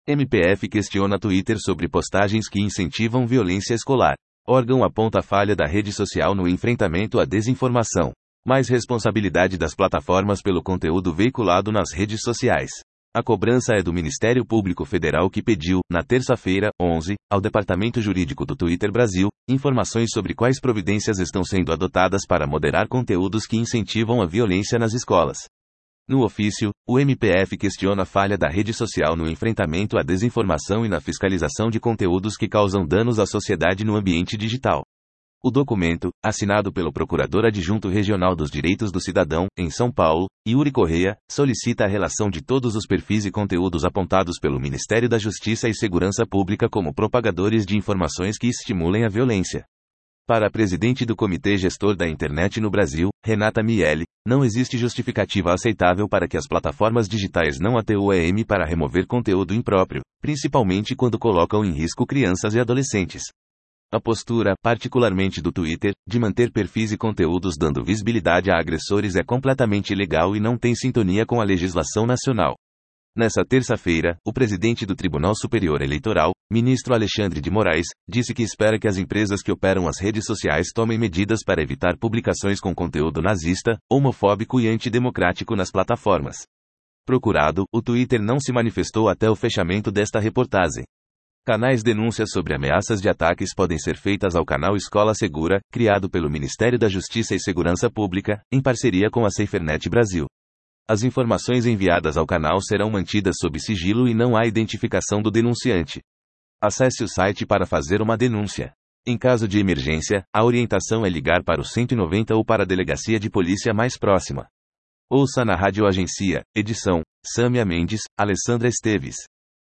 MPF questiona Twitter sobre postagens que incentivam violência escolar. Órgão aponta falha da rede social no enfrentamento à desinformação. Mais responsabilidade das plataformas pelo conteúdo veiculado nas redes sociais. A cobrança é do Ministério Público Federal, que pediu, na terça-feira, 11, ao Departamento Jurídico do Twitter Brasil, informações sobre quais providências estão sendo adotadas para moderar conteúdos que incentivam a violência nas escolas. No ofício, o MPF questiona a falha da rede social no enfrentamento à desinformação e na fiscalização de conteúdos que causam danos à sociedade no ambiente digital. O documento, assinado pelo Procurador Adjunto Regional dos Direitos do Cidadão, em São Paulo, Yuri Correia, solicita a relação de todos os perfis e conteúdos apontados pelo Ministério da Justiça e Segurança Pública como propagadores de informações que estimulem a violência. Para a presidente do Comitê Gestor da Internet no Brasil, Renata Miele, não existe justificativa aceitável para que as plataformas digitais não atuem para remover conteúdo impróprio, principalmente quando colocam em risco crianças e adolescentes. A postura, particularmente do Twitter, de manter perfis e conteúdos dando visibilidade a agressores é completamente ilegal e não tem sintonia com a legislação nacional. Nessa terça-feira, o presidente do Tribunal Superior Eleitoral, ministro Alexandre de Moraes, disse que espera que as empresas que operam as redes sociais tomem medidas para evitar publicações com conteúdo nazista, homofóbico e antidemocrático nas plataformas. Procurado, o Twitter não se manifestou até o fechamento desta reportagem. Canais denúncias sobre ameaças de ataques podem ser feitas ao canal Escola Segura, criado pelo Ministério da Justiça e Segurança Pública, em parceria com a SaferNet Brasil. As informações enviadas ao canal serão mantidas sob sigilo e não há identificação do denunciante. Acesse o site para fazer uma denúncia. Em caso de emergência, a orientação é ligar para o 190 ou para a delegacia de polícia mais próxima. Ouça na Rádio Agência, edição, Sâmia Mendes, Alessandra Esteves.